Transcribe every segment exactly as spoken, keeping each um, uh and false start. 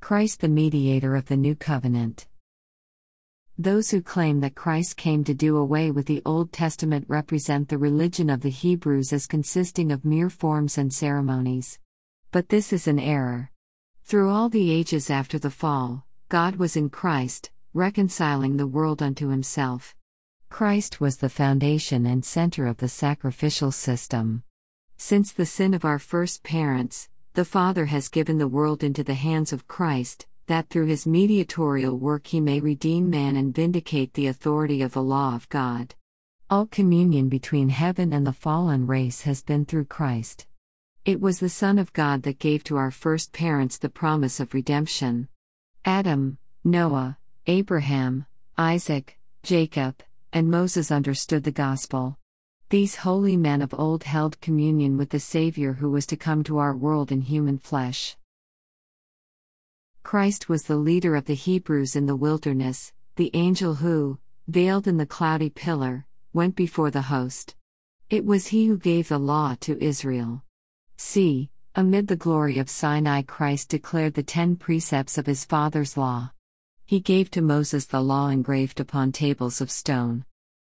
Christ the mediator of the new covenant. Those who claim that Christ came to do away with the Old Testament represent the religion of the Hebrews as consisting of mere forms and ceremonies. But this is an error. Through all the ages after the fall, God was in Christ, reconciling the world unto himself. Christ was the foundation and center of the sacrificial system. Since the sin of our first parents, the Father has given the world into the hands of Christ, that through his mediatorial work he may redeem man and vindicate the authority of the law of God. All communion between heaven and the fallen race has been through Christ. It was the Son of God that gave to our first parents the promise of redemption. Adam, Noah, Abraham, Isaac, Jacob, and Moses understood the gospel. These holy men of old held communion with the Savior who was to come to our world in human flesh. Christ was the leader of the Hebrews in the wilderness, the angel who, veiled in the cloudy pillar, went before the host. It was he who gave the law to Israel. See, amid the glory of Sinai, Christ declared the ten precepts of his Father's law. He gave to Moses the law engraved upon tables of stone.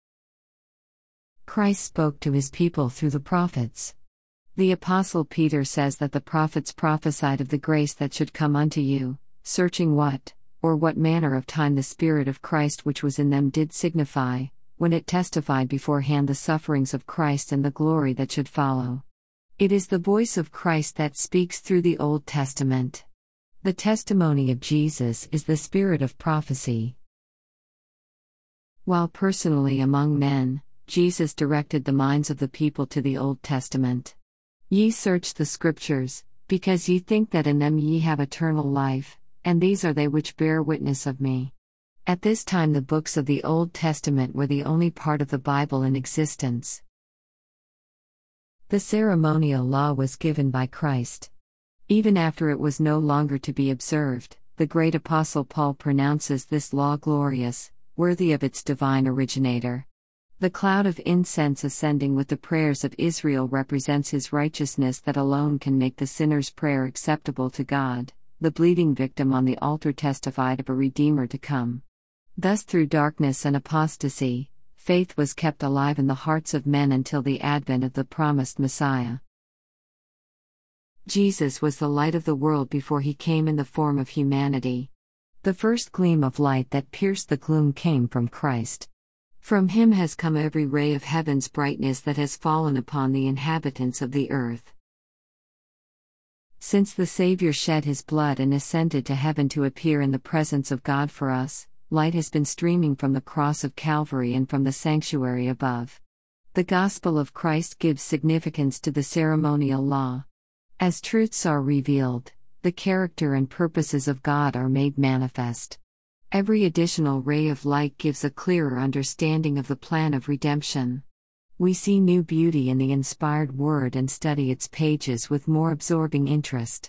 Christ spoke to his people through the prophets. The Apostle Peter says that the prophets prophesied of the grace that should come unto you, searching what, or what manner of time the Spirit of Christ which was in them did signify, when it testified beforehand the sufferings of Christ and the glory that should follow. It is the voice of Christ that speaks through the Old Testament. The testimony of Jesus is the spirit of prophecy. While personally among men, Jesus directed the minds of the people to the Old Testament. Ye search the Scriptures, because ye think that in them ye have eternal life, and these are they which bear witness of me. At this time the books of the Old Testament were the only part of the Bible in existence. The ceremonial law was given by Christ. Even after it was no longer to be observed, the great Apostle Paul pronounces this law glorious, worthy of its divine originator. The cloud of incense ascending with the prayers of Israel represents his righteousness that alone can make the sinner's prayer acceptable to God. The bleeding victim on the altar testified of a Redeemer to come. Thus through darkness and apostasy, faith was kept alive in the hearts of men until the advent of the promised Messiah. Jesus was the light of the world before he came in the form of humanity. The first gleam of light that pierced the gloom came from Christ. From him has come every ray of heaven's brightness that has fallen upon the inhabitants of the earth. Since the Savior shed his blood and ascended to heaven to appear in the presence of God for us, light has been streaming from the cross of Calvary and from the sanctuary above. The gospel of Christ gives significance to the ceremonial law. As truths are revealed, the character and purposes of God are made manifest. Every additional ray of light gives a clearer understanding of the plan of redemption. We see new beauty in the inspired word and study its pages with more absorbing interest.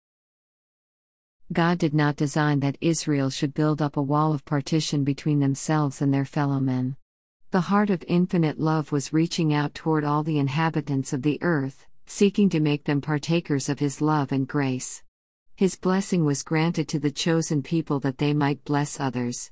God did not design that Israel should build up a wall of partition between themselves and their fellow men. The heart of infinite love was reaching out toward all the inhabitants of the earth, seeking to make them partakers of his love and grace. His blessing was granted to the chosen people that they might bless others.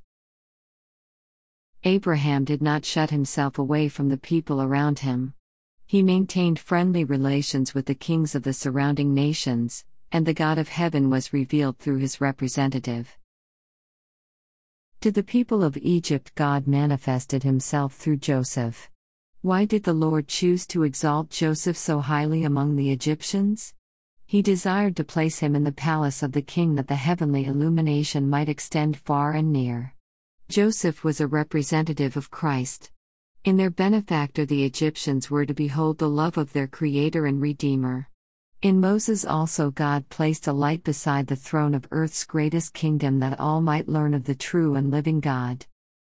Abraham did not shut himself away from the people around him. He maintained friendly relations with the kings of the surrounding nations, and the God of heaven was revealed through his representative. To the people of Egypt, God manifested himself through Joseph. Why did the Lord choose to exalt Joseph so highly among the Egyptians? He desired to place him in the palace of the king that the heavenly illumination might extend far and near. Joseph was a representative of Christ. In their benefactor the Egyptians were to behold the love of their Creator and Redeemer. In Moses also God placed a light beside the throne of earth's greatest kingdom that all might learn of the true and living God.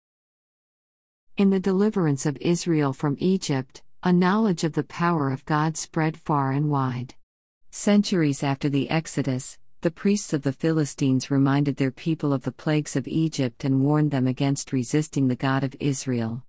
In the deliverance of Israel from Egypt, a knowledge of the power of God spread far and wide. Centuries after the Exodus, the priests of the Philistines reminded their people of the plagues of Egypt and warned them against resisting the God of Israel.